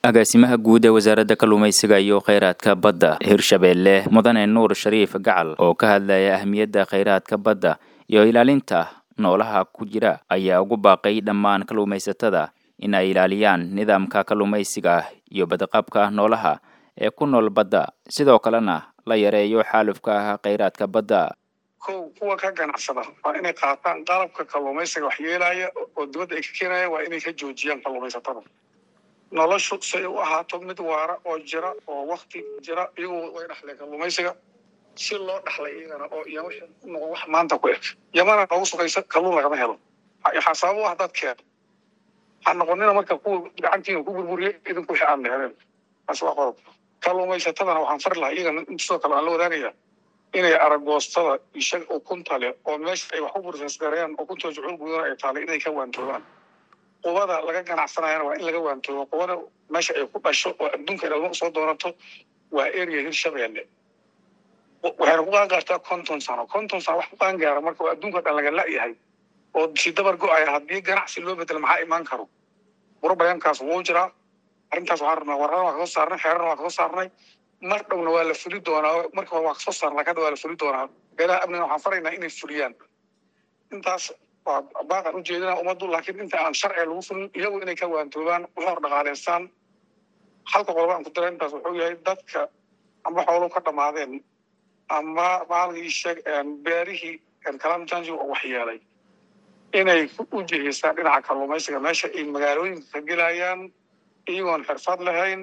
agaasimaha guud ee wasaaradda kalluumaysiga iyo kheyraadka badda Hirshabelle Mudane Nuur Shariif Gacal oo ka hadlaya ahmiyadda kheyraadka badda iyo ilaalinta noolaha ku jira ayaa ugu baaqay dhammaan kalluumaysatada in ay ilaaliyaan nidaamka kalluumaysiga iyo badqabka noolaha ee ku nool badda sidoo kalena la yareeyo xaalufka kheyraadka badda. kuwa ka ganacsada waa inay qaataan qalabka kalluumaysiga waxyeelaya oo dibadda ay ka keenayaan waa inay ka joojiyaan kalluumaysatada. noloshu si ay u ahaato mid waara oo jira oo waqti jira iyagoo way dhaxleen kalluumaysiga si loo dhaxlay iyagana oo iyo wax maanta ku eg yamana ugu sugaysa kalluun lagama helo waxaa sabab u ah dadkeena ha noqonina marka ku gacantiina ku burburiyo idinku wixii aan leeyahay taas waa qodob. kalluumaysatadana waxaan fari lahaa iyagana sidoo kale aan la wadaagaya inay aragoostada ishag ukunta leh oo meesha ay wax u bursanayaan ukunta jucul gudaha ay taale inay ka waantoobaan. qubada laga ganacsanayana waa in laga waantoobo qubada meesha ay ku dhasho oo adduunka dhalmo soo doonato waa area Hirshabelle waxay ku qaangaartaa konton sano wax ku qaangaara marka adduunka dhan laga laayahay oo si dabar go'ay haddii ganacsi loo bedelo maxaa imaan karo burbayankaas wuu jiraa arrintaas waxaan rabnaa wararna waa ka saarnay xeerarna waa ka saarnay mar dhowna waa la fuli doonaa marka waa ka soo saarnaa kada waa la fuli doonaa beelaha amniga waxaan faraynaa inay fuliyaan intaas waa baaqan u jeedinaa ummaddu laakiin inta aan sharci lagu fulin iyagu inay ka waantoobaan u hor dhaqaaleystaan. halka qodobba aan ku daray intaas wuxuu yahay dadka ama xoolo ka dhamaadeen ama maalgii sheeg beerihii kalamjanji oo waxyeelay inay u jiheystaan dhinaca kalluumaysiga meesha ay magaalooyinka ka gelayaan iyagoon xirfad lahayn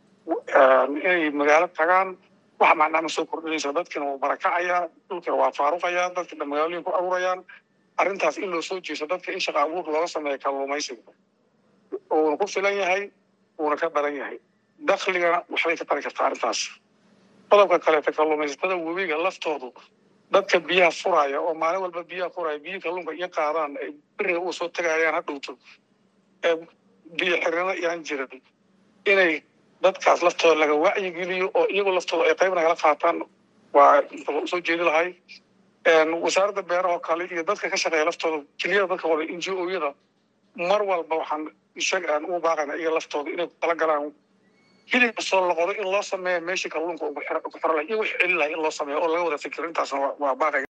inay magaalo tagaan wax macnaama soo kordhinaysa dadkina waa barakacayaa dhulkina waa faaruqayaa dadka magaalooyin ku aruurayaan. arrintaas in loo soo jeeso dadka in shaqa abuur looga sameeyo kalluumaysiga uuna ku filan yahay uuna ka daran yahay dakhligana waxbay ka tari kartaa arrintaas. qodobka kaleeta kalluumaysatada webiga laftoodu dadka biyaha furaya oo maalin walba biyaha furaya biyo kalluunka iyo qaadaan ay beriga uga soo tagayaan ha dhowto biyo xirina iyaan jirin inay dadkaas laftooda laga wacyigeliyo oo iyagu laftooda ay qayb nagala qaataan waa soo jeedi lahay. wasaaradda beeraha oo kale iyo dadka ka shaqeeya laftooda keliyada dadka wada NGO-yada mar walba waxaan aan ugu baaqayna iyaga laftooda inay kala galaan hilibka soo loqodo in loo sameeyo meeshii kalluunka ugu xiro iyo wixii celin lahay in loo sameeyo oo laga wada fikiro intaasna waa baaqay.